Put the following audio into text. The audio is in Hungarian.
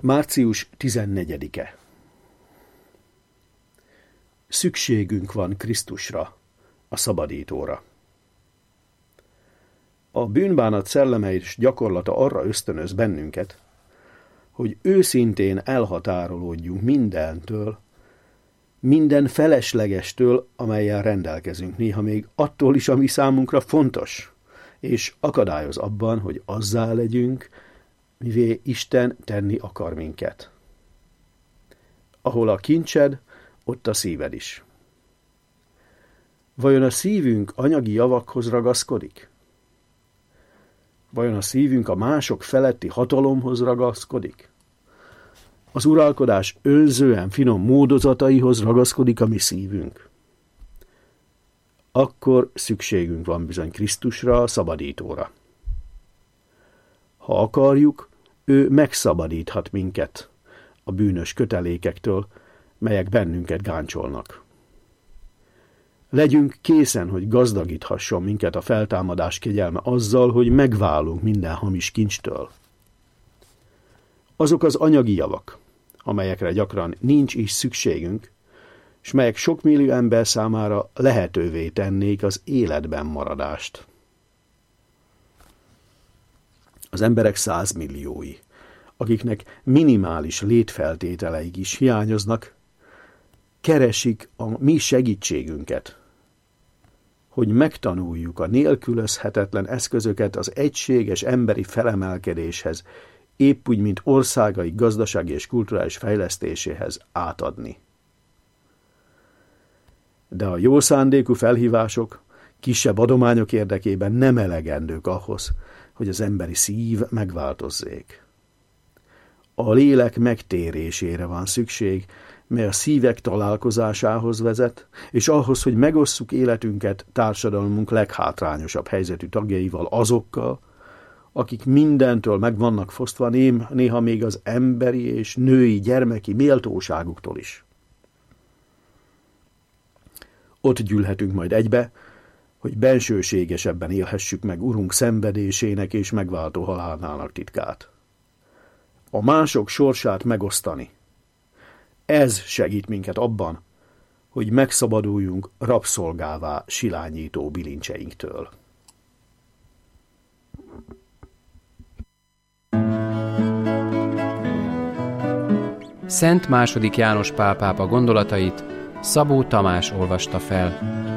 Március 14-e. Szükségünk van Krisztusra, a szabadítóra. A bűnbánat szelleme és gyakorlata arra ösztönöz bennünket, hogy őszintén elhatárolódjunk mindentől, minden feleslegestől, amellyel rendelkezünk, néha még attól is, ami számunkra fontos, és akadályoz abban, hogy azzá legyünk, mivé Isten tenni akar minket. Ahol a kincsed, ott a szíved is. Vajon a szívünk anyagi javakhoz ragaszkodik? Vajon a szívünk a mások feletti hatalomhoz ragaszkodik? Az uralkodás önzően finom módozataihoz ragaszkodik a mi szívünk? Akkor szükségünk van bizony Krisztusra, a szabadítóra. Ha akarjuk, ő megszabadíthat minket a bűnös kötelékektől, melyek bennünket gáncsolnak. Legyünk készen, hogy gazdagíthasson minket a feltámadás kegyelme azzal, hogy megválunk minden hamis kincstől. Azok az anyagi javak, amelyekre gyakran nincs is szükségünk, és melyek sok millió ember számára lehetővé tennék az életben maradást. Az emberek 100 milliói, akiknek minimális létfeltételeik is hiányoznak, keresik a mi segítségünket, hogy megtanuljuk a nélkülözhetetlen eszközöket az egységes emberi felemelkedéshez, épp úgy, mint országai gazdasági és kulturális fejlesztéséhez átadni. De a jó szándékú felhívások kisebb adományok érdekében nem elegendők ahhoz, hogy az emberi szív megváltozzék. A lélek megtérésére van szükség, mely a szívek találkozásához vezet, és ahhoz, hogy megosszuk életünket társadalmunk leghátrányosabb helyzetű tagjaival, azokkal, akik mindentől meg vannak fosztva, néha még az emberi és női gyermeki méltóságuktól is. Ott gyűlhetünk majd egybe, hogy bensőségesebben élhessük meg Urunk szenvedésének és megváltó halálának titkát. A mások sorsát megosztani. Ez segít minket abban, hogy megszabaduljunk rabszolgává silányító bilincseinktől. Szent II. János Pál pápa gondolatait Szabó Tamás olvasta fel.